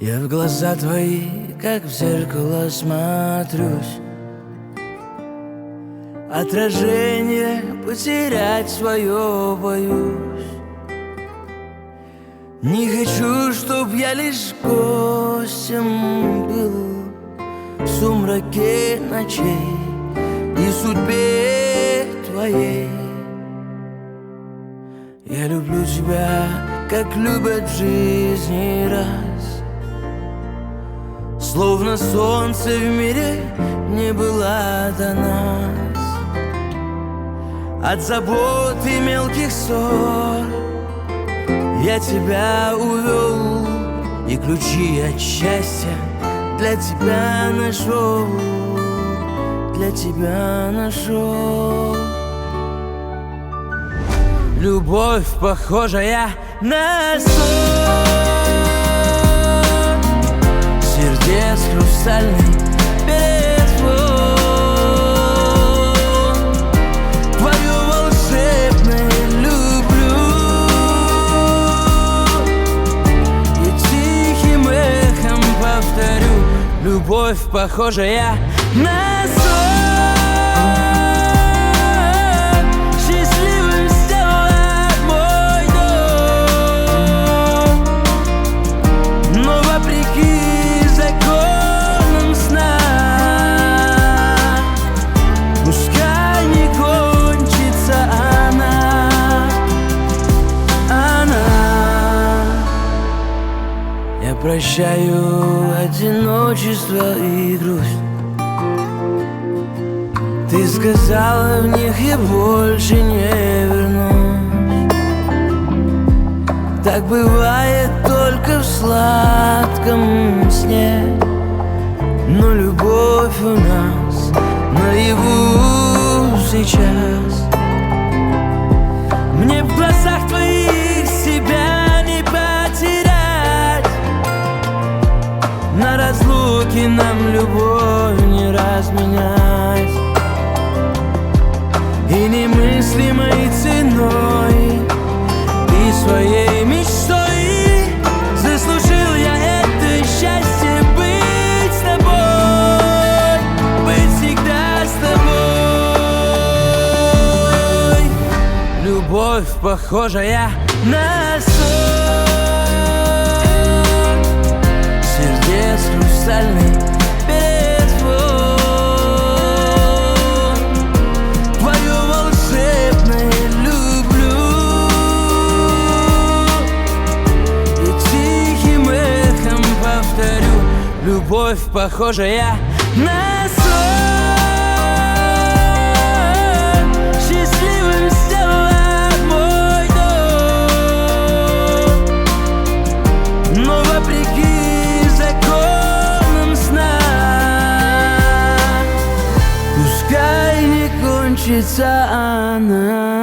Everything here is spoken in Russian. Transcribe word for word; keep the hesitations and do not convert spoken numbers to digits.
Я в глаза твои, как в зеркало, смотрюсь. Отражение потерять свое боюсь. Не хочу, чтоб я лишь гостем был в сумраке ночей и судьбе твоей. Я люблю тебя, как любят в жизни раз, словно солнце в мире не было до нас. От забот и мелких ссор я тебя увел, и ключи от счастья для тебя нашел, для тебя нашел. Любовь, похожая на сон, сердец хрустальный перезвон, твою волшебную люблю, и тихим эхом повторю. Любовь, похожая на сон, счастливым сделала мой дом, но вопреки законам сна, пускай не кончится она, она. Я прощаю одиночество и грусть. Ты сказала, в них я больше не вернусь. Так бывает только в сладком сне, но любовь у нас наяву сейчас. Мне в глазах твоих себя не потерять, на разлуке нам любовь не разменять. И немыслимой ценой, и своей мечтой заслужил я это счастье быть с тобой, быть всегда с тобой. Любовь, похожая на сон, сердец хрустальный перезвон, твою волшебную люблю, и тихим эхом повторю. Любовь, похожая на сон, счастливым сделала мой дом, но вопреки законам сна, пускай не кончится она.